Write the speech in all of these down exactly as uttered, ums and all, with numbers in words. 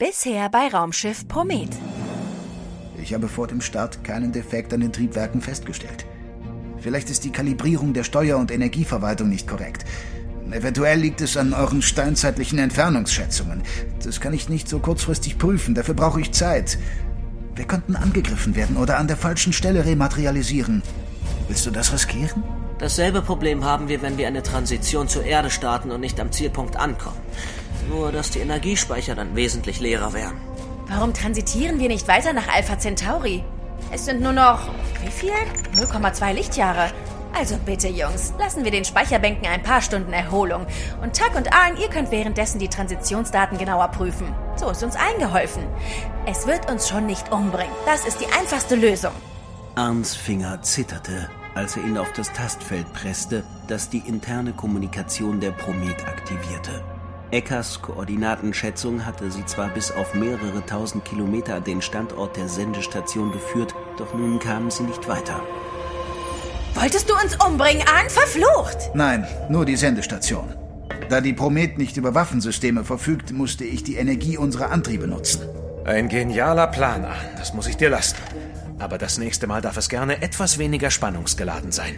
Bisher bei Raumschiff Promet. Ich habe vor dem Start keinen Defekt an den Triebwerken festgestellt. Vielleicht ist die Kalibrierung der Steuer- und Energieverwaltung nicht korrekt. Eventuell liegt es an euren steinzeitlichen Entfernungsschätzungen. Das kann ich nicht so kurzfristig prüfen, dafür brauche ich Zeit. Wir könnten angegriffen werden oder an der falschen Stelle rematerialisieren. Willst du das riskieren? Dasselbe Problem haben wir, wenn wir eine Transition zur Erde starten und nicht am Zielpunkt ankommen. Nur, dass die Energiespeicher dann wesentlich leerer wären. Warum transitieren wir nicht weiter nach Alpha Centauri? Es sind nur noch, wie viel? null Komma zwei Lichtjahre. Also bitte, Jungs, lassen wir den Speicherbänken ein paar Stunden Erholung. Und Tuck und Arn, ihr könnt währenddessen die Transitionsdaten genauer prüfen. So ist uns eingeholfen. Es wird uns schon nicht umbringen. Das ist die einfachste Lösung. Arns Finger zitterte, als er ihn auf das Tastfeld presste, das die interne Kommunikation der Promet aktivierte. Eckers Koordinatenschätzung hatte sie zwar bis auf mehrere tausend Kilometer an den Standort der Sendestation geführt, doch nun kamen sie nicht weiter. Wolltest du uns umbringen, Arn? Verflucht! Nein, nur die Sendestation. Da die Promet nicht über Waffensysteme verfügt, musste ich die Energie unserer Antriebe nutzen. Ein genialer Plan, Arn, das muss ich dir lassen. Aber das nächste Mal darf es gerne etwas weniger spannungsgeladen sein.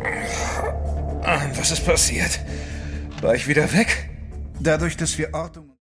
Arn, was ist passiert? War ich wieder weg? Dadurch, dass wir Ortung